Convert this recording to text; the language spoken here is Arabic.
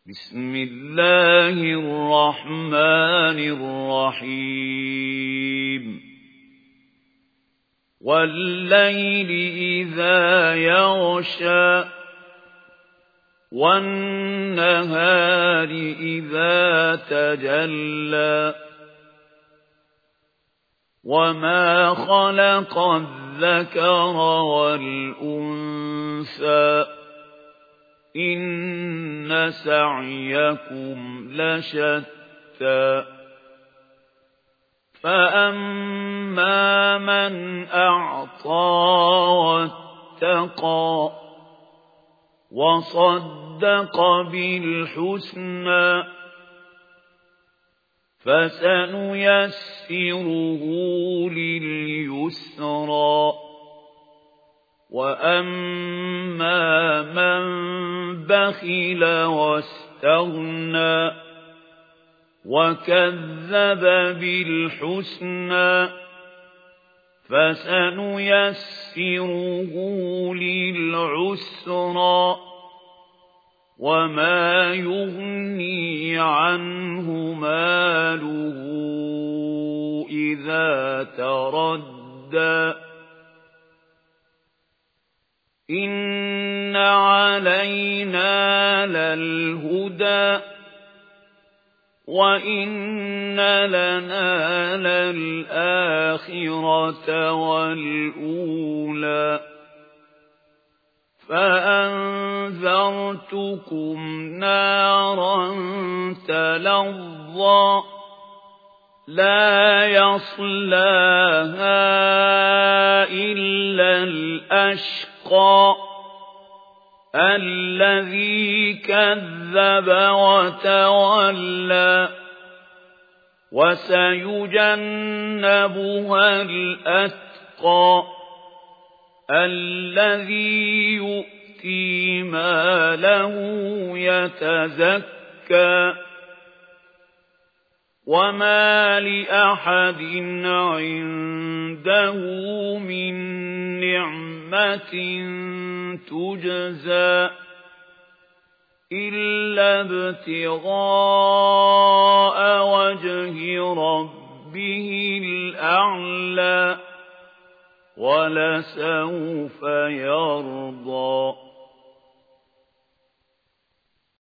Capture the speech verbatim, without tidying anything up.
بسم الله الرحمن الرحيم والليل إذا يغشى والنهار إذا تجلى وما خلق الذكر والأنثى إن سعيكم لشتى فأما من أعطى واتقى وصدق بالحسنى فسنيسره لليسرى وأما من بخل واستغنى وكذب بالحسنى فسنيسره للعسرى وما يغني عنه ماله إذا تردى إن علينا للهدى وإن لنا للآخرة والأولى فأنذرتكم نارا تلظى لا يصلاها إلا الأشقى الذي كذب وتولى وسيجنبها الأتقى الذي يؤتي ماله يتزكى وما لأحد عنده من نعمة تجزى إلا ابتغاء وجه ربه الأعلى ولسوف يرضى.